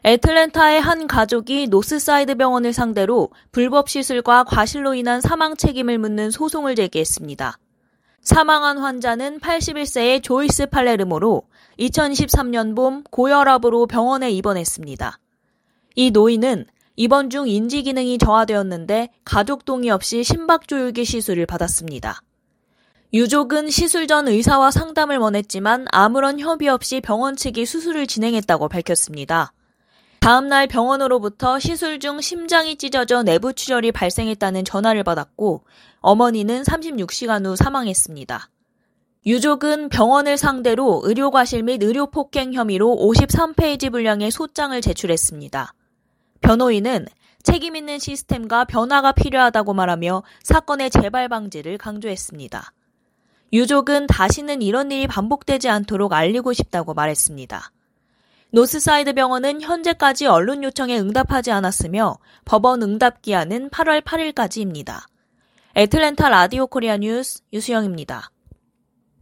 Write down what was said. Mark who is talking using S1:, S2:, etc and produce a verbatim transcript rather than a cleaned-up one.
S1: 애틀랜타의 한 가족이 노스사이드 병원을 상대로 불법 시술과 과실로 인한 사망 책임을 묻는 소송을 제기했습니다. 사망한 환자는 팔십일 세의 조이스 팔레르모로 이천이십삼 년 봄 고혈압으로 병원에 입원했습니다. 이 노인은 입원 중 인지 기능이 저하되었는데 가족 동의 없이 심박조율기 시술을 받았습니다. 유족은 시술 전 의사와 상담을 원했지만 아무런 협의 없이 병원 측이 수술을 진행했다고 밝혔습니다. 다음 날 병원으로부터 시술 중 심장이 찢어져 내부 출혈이 발생했다는 전화를 받았고 어머니는 삼십육 시간 후 사망했습니다. 유족은 병원을 상대로 의료과실 및 의료폭행 혐의로 오십삼 페이지 분량의 소장을 제출했습니다. 변호인은 책임 있는 시스템과 변화가 필요하다고 말하며 사건의 재발 방지를 강조했습니다. 유족은 다시는 이런 일이 반복되지 않도록 알리고 싶다고 말했습니다. 노스사이드 병원은 현재까지 언론 요청에 응답하지 않았으며 법원 응답 기한은 팔월 팔일까지입니다. 애틀랜타 라디오 코리아 뉴스 유수영입니다.